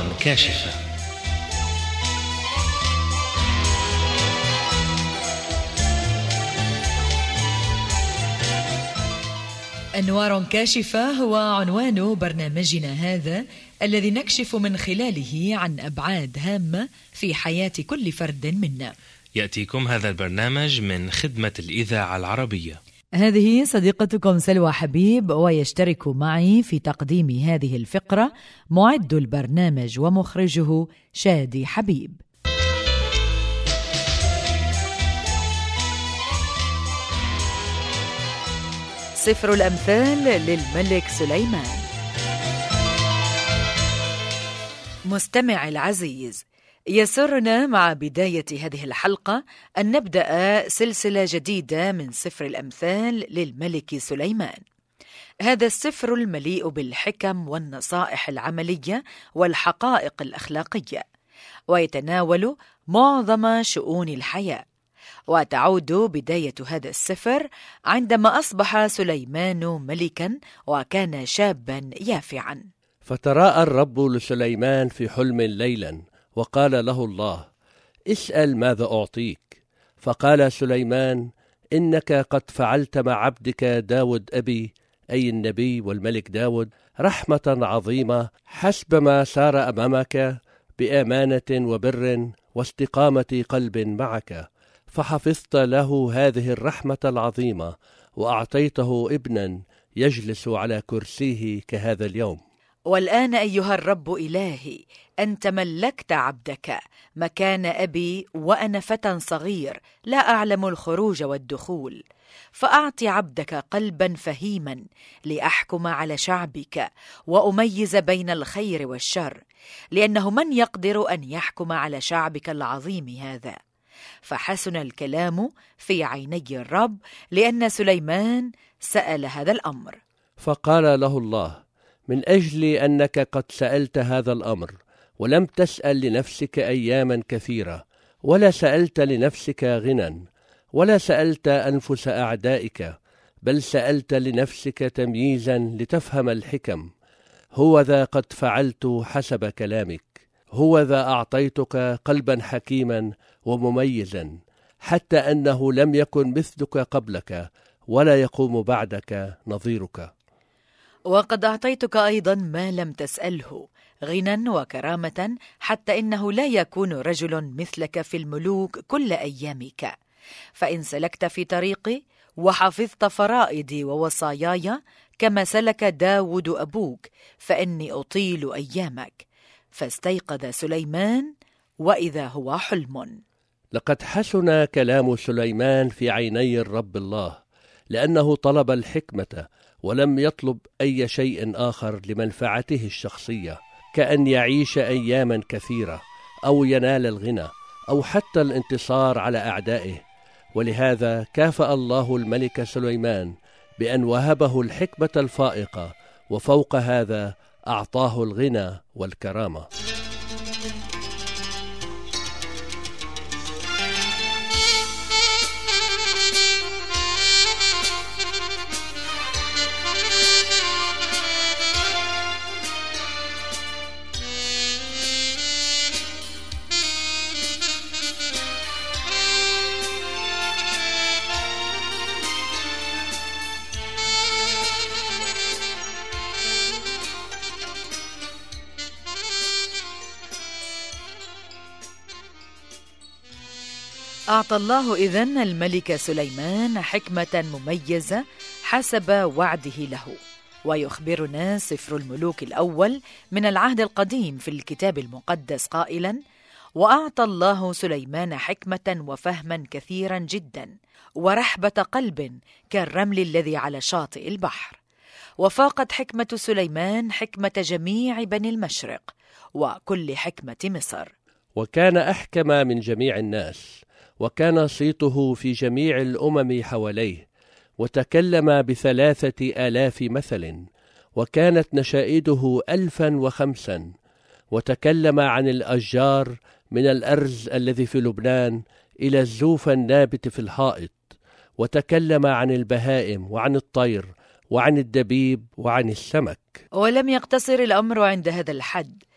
كاشفة. أنوار كاشفة هو عنوان برنامجنا هذا، الذي نكشف من خلاله عن أبعاد هامة في حياة كل فرد منا. يأتيكم هذا البرنامج من خدمة الإذاعة العربية. هذه صديقتكم سلوى حبيب، ويشترك معي في تقديم هذه الفقرة معد البرنامج ومخرجه شادي حبيب. سفر الأمثال للملك سليمان. مستمع العزيز، يسرنا مع بداية هذه الحلقة أن نبدأ سلسلة جديدة من سفر الأمثال للملك سليمان. هذا السفر المليء بالحكم والنصائح العملية والحقائق الأخلاقية، ويتناول معظم شؤون الحياة. وتعود بداية هذا السفر عندما أصبح سليمان ملكا وكان شابا يافعا. فتراءى الرب لسليمان في حلم ليلا، وقال له الله: اسأل ماذا أعطيك. فقال سليمان: إنك قد فعلت مع عبدك داود أبي، أي النبي والملك داود، رحمة عظيمة حسب ما سار أمامك بأمانة وبر واستقامة قلب معك، فحفظت له هذه الرحمة العظيمة، وأعطيته ابنا يجلس على كرسيه كهذا اليوم. والآن أيها الرب إلهي، أنت ملكت عبدك مكان أبي وأنا فتى صغير لا أعلم الخروج والدخول، فأعط عبدك قلبا فهيما لأحكم على شعبك وأميز بين الخير والشر، لأنه من يقدر أن يحكم على شعبك العظيم هذا؟ فحسن الكلام في عيني الرب، لأن سليمان سأل هذا الأمر. فقال له الله: من أجل أنك قد سألت هذا الأمر، ولم تسأل لنفسك أياما كثيرة، ولا سألت لنفسك غنى، ولا سألت أنفس أعدائك، بل سألت لنفسك تمييزا لتفهم الحكم، هو ذا قد فعلت حسب كلامك، هو ذا أعطيتك قلبا حكيما ومميزا، حتى أنه لم يكن مثلك قبلك، ولا يقوم بعدك نظيرك. وقد أعطيتك أيضا ما لم تسأله، غنى وكرامة، حتى إنه لا يكون رجل مثلك في الملوك كل أيامك. فإن سلكت في طريقي وحفظت فرائضي ووصاياي كما سلك داود أبوك، فإني أطيل أيامك. فاستيقظ سليمان وإذا هو حلم. لقد حسن كلام سليمان في عيني الرب الله، لأنه طلب الحكمة ولم يطلب أي شيء آخر لمنفعته الشخصية، كأن يعيش أياما كثيرة، أو ينال الغنى، أو حتى الانتصار على أعدائه. ولهذا كافأ الله الملك سليمان بأن وهبه الحكمة الفائقة، وفوق هذا أعطاه الغنى والكرامة. أعطى الله إذن الملك سليمان حكمة مميزة حسب وعده له. ويخبرنا سفر الملوك الأول من العهد القديم في الكتاب المقدس قائلا: وأعطى الله سليمان حكمة وفهما كثيرا جدا، ورحبة قلب كالرمل الذي على شاطئ البحر. وفاقت حكمة سليمان حكمة جميع بني المشرق وكل حكمة مصر. وكان أحكم من جميع الناس، وكان صيته في جميع الأمم حواليه، وتكلم ب3,000 مثل، وكانت نشائده 1,005. وتكلم عن الأشجار من الأرز الذي في لبنان إلى الزوف النابت في الحائط، وتكلم عن البهائم وعن الطير وعن الدبيب وعن السمك. ولم يقتصر الأمر عند هذا الحد،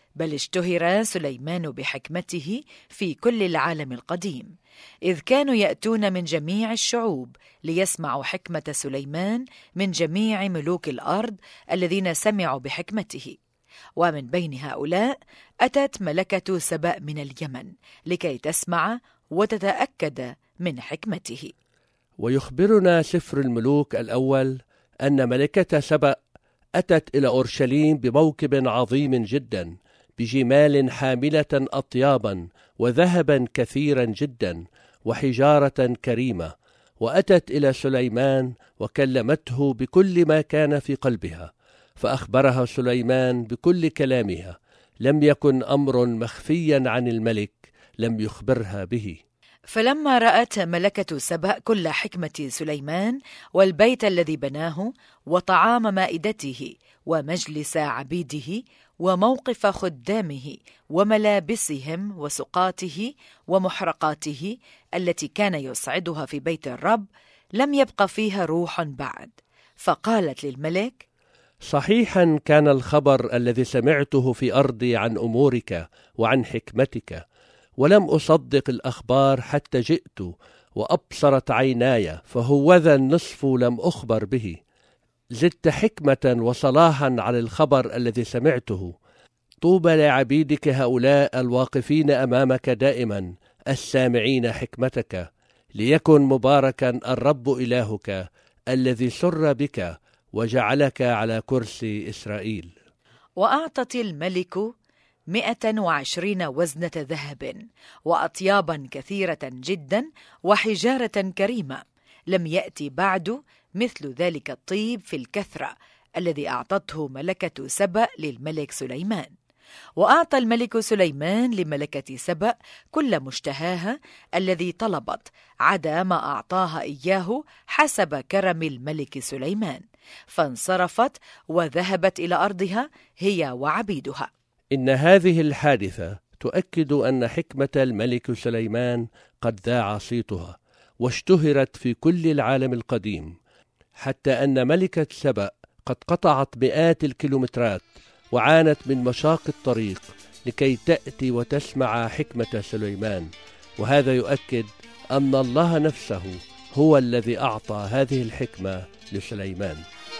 بل اشتهر سليمان بحكمته في كل العالم القديم، إذ كانوا يأتون من جميع الشعوب ليسمعوا حكمة سليمان من جميع ملوك الأرض الذين سمعوا بحكمته. ومن بين هؤلاء أتت ملكة سبأ من اليمن لكي تسمع وتتأكد من حكمته. ويخبرنا سفر الملوك الأول أن ملكة سبأ أتت إلى أورشليم بموكب عظيم جدا، بجمال حاملة أطيابا وذهبا كثيرا جدا وحجارة كريمة، وأتت إلى سليمان وكلمته بكل ما كان في قلبها، فأخبرها سليمان بكل كلامها، لم يكن أمر مخفيا عن الملك لم يخبرها به. فلما رأت ملكة سبأ كل حكمة سليمان والبيت الذي بناه وطعام مائدته ومجلس عبيده وموقف خدامه وملابسهم وسقاته ومحرقاته التي كان يصعدها في بيت الرب، لم يبق فيها روح بعد، فقالت للملك: صحيحا كان الخبر الذي سمعته في أرضي عن أمورك وعن حكمتك، ولم أصدق الأخبار حتى جئت وأبصرت عيناي، فهوذا النصف لم أخبر به. زدت حكمة وصلاحا على الخبر الذي سمعته. طوبى لعبيدك هؤلاء الواقفين أمامك دائما السامعين حكمتك، ليكن مباركا الرب إلهك الذي سر بك وجعلك على كرسي إسرائيل. وأعطت الملك 120 وزنة ذهب وأطيابا كثيرة جدا وحجارة كريمة، لم يأتي بعد مثل ذلك الطيب في الكثرة الذي أعطته ملكة سبأ للملك سليمان. وأعطى الملك سليمان لملكة سبأ كل مشتهاها الذي طلبت، عدا ما أعطاها إياه حسب كرم الملك سليمان، فانصرفت وذهبت إلى أرضها هي وعبيدها. إن هذه الحادثة تؤكد أن حكمة الملك سليمان قد ذاع صيتها واشتهرت في كل العالم القديم، حتى أن ملكة سبأ قد قطعت مئات الكيلومترات وعانت من مشاق الطريق لكي تأتي وتسمع حكمة سليمان. وهذا يؤكد أن الله نفسه هو الذي أعطى هذه الحكمة لسليمان.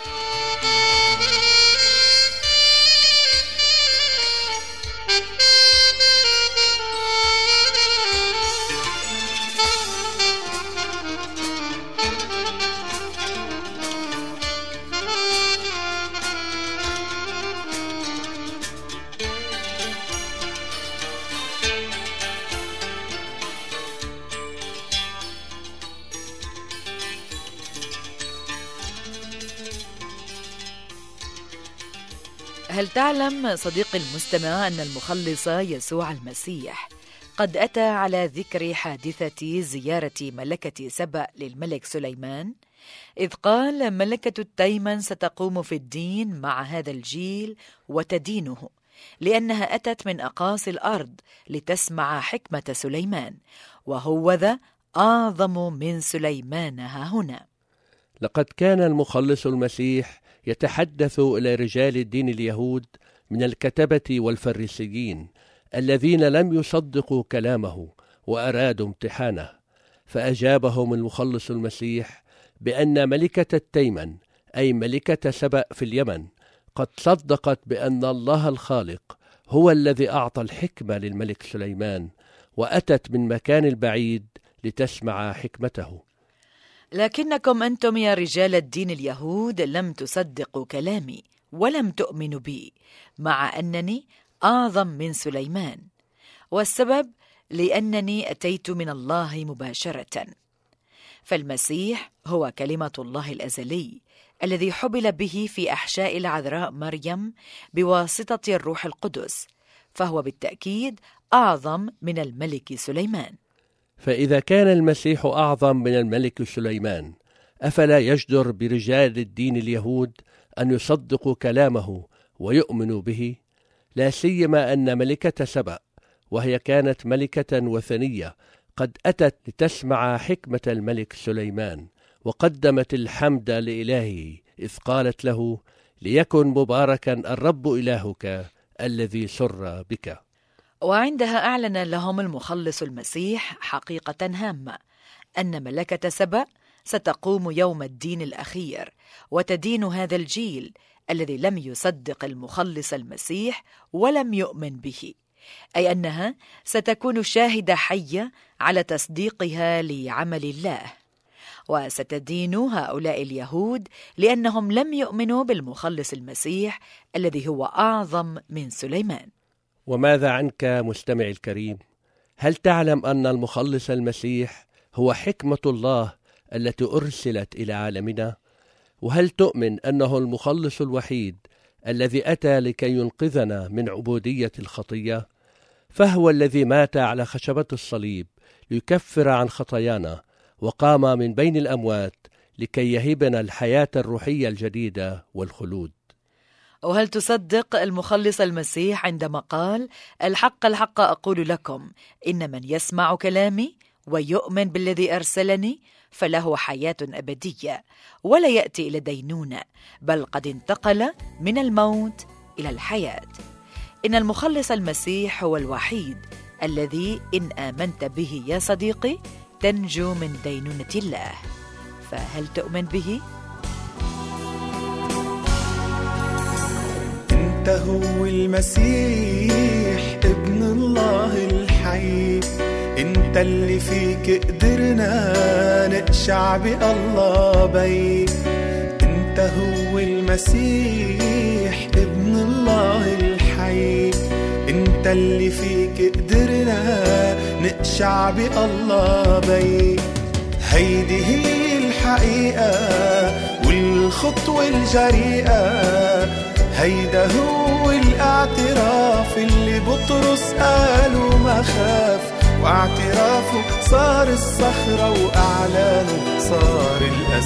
هل تعلم صديقي المستمع أن المخلص يسوع المسيح قد أتى على ذكر حادثة زيارة ملكة سبأ للملك سليمان، إذ قال: ملكة التيمن ستقوم في الدين مع هذا الجيل وتدينه، لأنها أتت من أقاصي الأرض لتسمع حكمة سليمان، وهوذا أعظم من سليمان ها هنا. لقد كان المخلص المسيح يتحدث إلى رجال الدين اليهود من الكتبة والفريسيين الذين لم يصدقوا كلامه وأرادوا امتحانه، فأجابهم المخلص المسيح بأن ملكة التيمن أي ملكة سبأ في اليمن قد صدقت بأن الله الخالق هو الذي أعطى الحكمة للملك سليمان، وأتت من مكان البعيد لتسمع حكمته. لكنكم أنتم يا رجال الدين اليهود لم تصدقوا كلامي ولم تؤمنوا بي، مع أنني أعظم من سليمان، والسبب لأنني أتيت من الله مباشرة. فالمسيح هو كلمة الله الأزلي الذي حبل به في أحشاء العذراء مريم بواسطة الروح القدس، فهو بالتأكيد أعظم من الملك سليمان. فإذا كان المسيح أعظم من الملك سليمان، أفلا يجدر برجال الدين اليهود أن يصدقوا كلامه ويؤمنوا به؟ لا سيما أن ملكة سبأ، وهي كانت ملكة وثنية، قد أتت لتسمع حكمة الملك سليمان، وقدمت الحمد لإلهه، إذ قالت له: ليكن مباركا الرب إلهك الذي سر بك. وعندها أعلن لهم المخلص المسيح حقيقة هامة، أن ملكة سبأ ستقوم يوم الدين الأخير وتدين هذا الجيل الذي لم يصدق المخلص المسيح ولم يؤمن به، أي أنها ستكون شاهدة حية على تصديقها لعمل الله، وستدين هؤلاء اليهود لأنهم لم يؤمنوا بالمخلص المسيح الذي هو أعظم من سليمان. وماذا عنك مستمعي الكريم؟ هل تعلم أن المخلص المسيح هو حكمة الله التي أرسلت إلى عالمنا؟ وهل تؤمن أنه المخلص الوحيد الذي أتى لكي ينقذنا من عبودية الخطية؟ فهو الذي مات على خشبة الصليب ليكفر عن خطايانا، وقام من بين الأموات لكي يهبنا الحياة الروحية الجديدة والخلود. وهل تصدق المخلص المسيح عندما قال: الحق الحق أقول لكم إن من يسمع كلامي ويؤمن بالذي أرسلني فله حياة أبدية ولا يأتي إلى دينونة، بل قد انتقل من الموت إلى الحياة. إن المخلص المسيح هو الوحيد الذي إن آمنت به يا صديقي تنجو من دينونة الله، فهل تؤمن به؟ أنت هو المسيح ابن الله الحي، أنت اللي فيك قدرنا نقشع بالله بي. أنت هو المسيح ابن الله الحي، أنت اللي فيك قدرنا نقشع بالله بي. هيدي هي الحقيقة والخطوة الجريئة، هيدا هو الاعتراف اللي بطرس قاله ما خاف، واعترافه صار الصخرة وأعلانه صار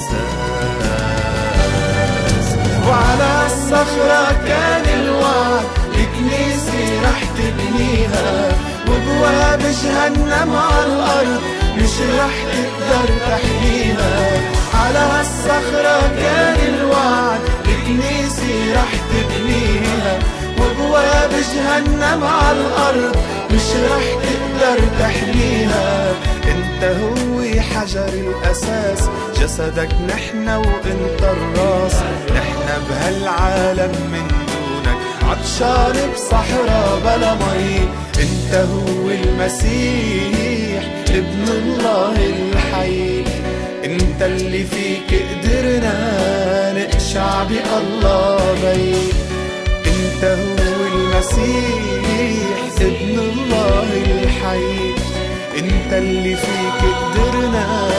الأساس. وعلى الصخرة كان الوعد الكنيسة رح تبنيها، وبواب جهنم على الأرض مش رح تقدر تحميها. على الصخرة كان الوعد الكنيسة رح تبنيها، وبواب جهنم على الأرض مش رح تقدر تحميها. انت هو حجر الأساس، جسدك نحن وانت الراس، نحن بهالعالم من دونك عطشان بصحراء بلا مي. انت هو المسيح ابن الله الحي، انت اللي فيك قدرنا نقشع بالله بي. انت هو المسيح ابن الله الحي، انت اللي فيك قدرنا